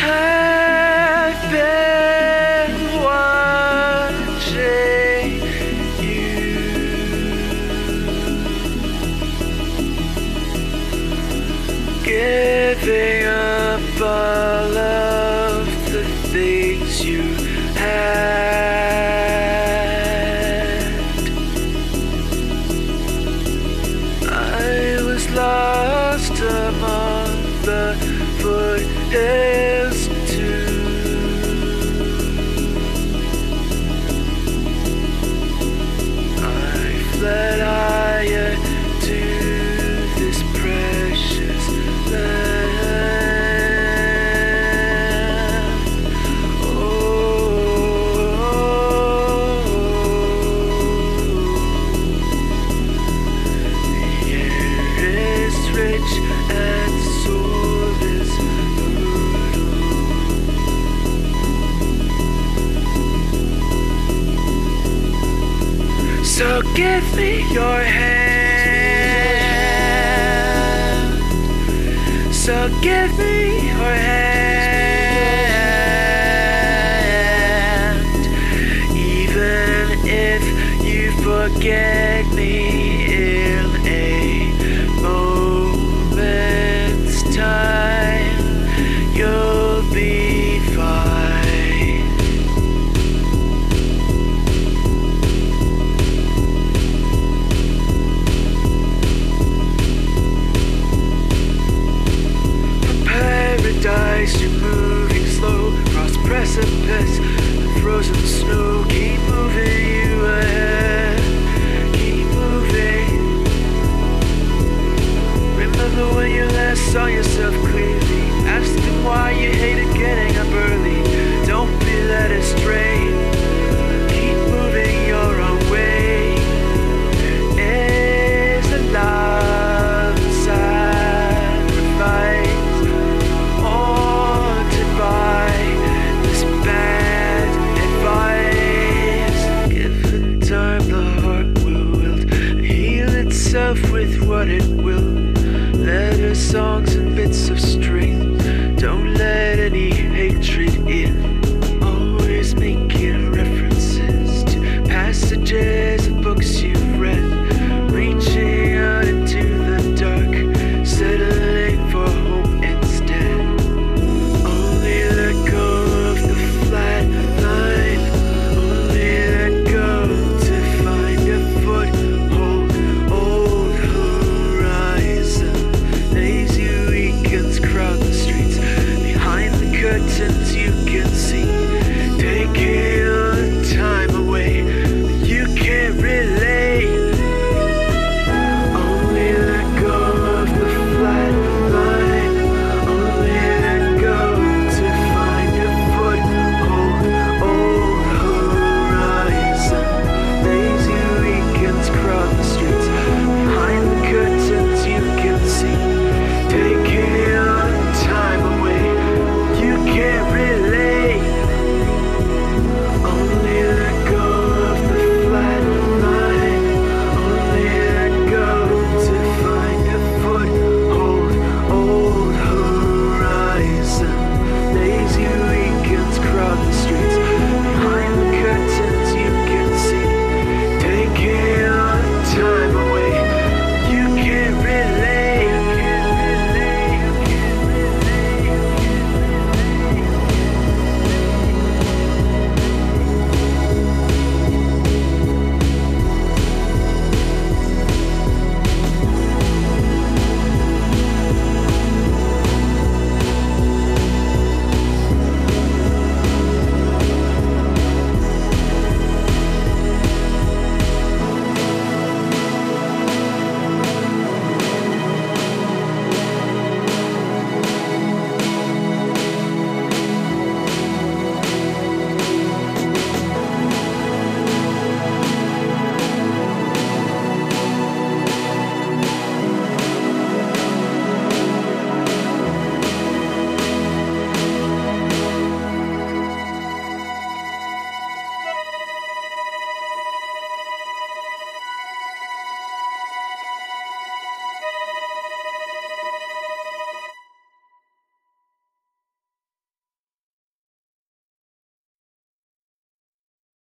I've been watching you, giving up all of the things you had. I was lost among the foothills too. I fled higher to this precious land. The air is rich and soul is fertile. So give me your hand. So give me your hand. Even if you forget me in a moment's time, you'll be fine. From paradise, you're moving slow across precipice. The frozen snow keep moving you ahead. Keep moving. Remember when you last saw yourself clear.